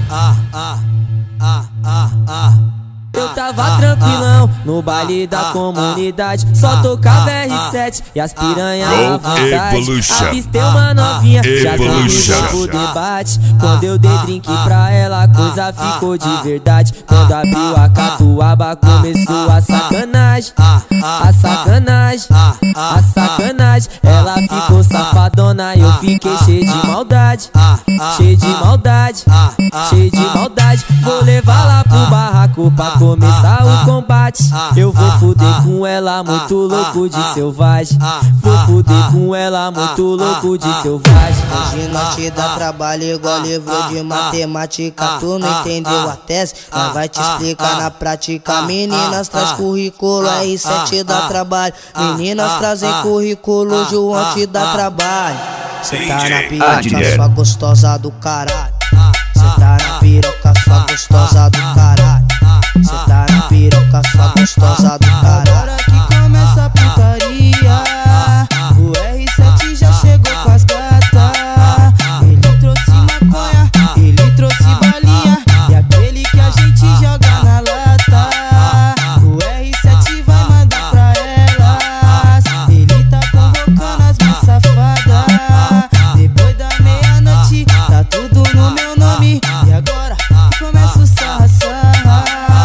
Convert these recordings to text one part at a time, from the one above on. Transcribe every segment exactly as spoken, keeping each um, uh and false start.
ah, ah, ah, ah, ah. Eu tava tranquilão no baile da comunidade, só tocava R sete e as piranha à vontade. Avistei uma novinha, já comigo pro debate. Quando eu dei drink pra ela, a coisa ficou de verdade. Quando abriu a catuaba, começou a sacanagem, a sacanagem, a sacanagem. Ela ficou safadona e eu fiquei cheio de maldade, cheio de maldade, cheio de maldade. Vou levar lá pro barraco pra começar o combate. Eu vou fuder com ela, muito louco de selvagem. Vou fuder com ela, muito louco de selvagem. Hoje nós te dá trabalho igual livro de matemática. Tu não entendeu a tese, nós vai te explicar na prática. Meninas traz currículo, R sete dá trabalho. Meninas trazem currículo, João te dá trabalho. Cê tá na piroca, sua gostosa do caralho. Cê tá na piroca, sua gostosa do caralho. Cê tá na piroca, sua gostosa do caralho. Agora que começa a putaria, o R sete já chegou com as gatas. Ele trouxe maconha, ele trouxe balinha, e aquele que a gente joga na lata. O R sete vai mandar pra elas. Ele tá convocando as mais safadas. Depois da meia-noite, tá tudo no meu nome. E agora que começa o sarra-sarra.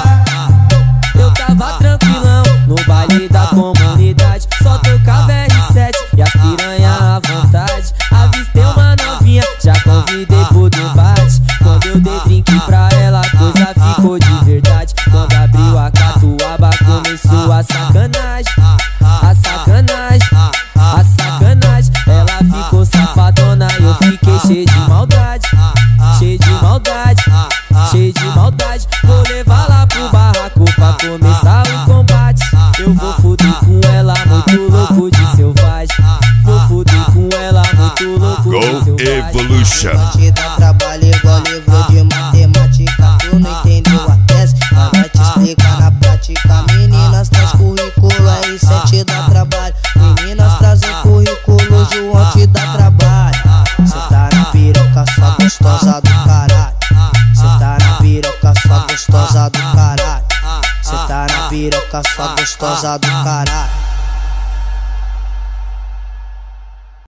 Eu tava tranquilão no baile da comunidade, só tocava R sete e as piranha à vontade. Avistei uma novinha, já convidei pro debate. Quando eu dei drink pra ela, a coisa ficou de verdade. Quando abriu a catuaba, começou a sacanagem, a sacanagem, a sacanagem. Ela ficou safadona e eu fiquei cheio de maldade, cheio de maldade, cheio de maldade. Vou levar lá pro barraco pra começar o combate. Eu vou fuder com ela, muito louco de selvagem. Vou fuder com ela, muito louco de selvagem. Evolution. Nós te dá trabalho igual livro de matemática. Tu não entendeu a tese, nós vai te explicar na prática. Meninas traz currículo, R sete dá trabalho. Meninas trazem currículo, João te dá trabalho. Cê tá na piroca, sua gostosa do caralho. Cê tá na piroca, sua gostosa do caralho. Cê tá na piroca, sua gostosa do caralho.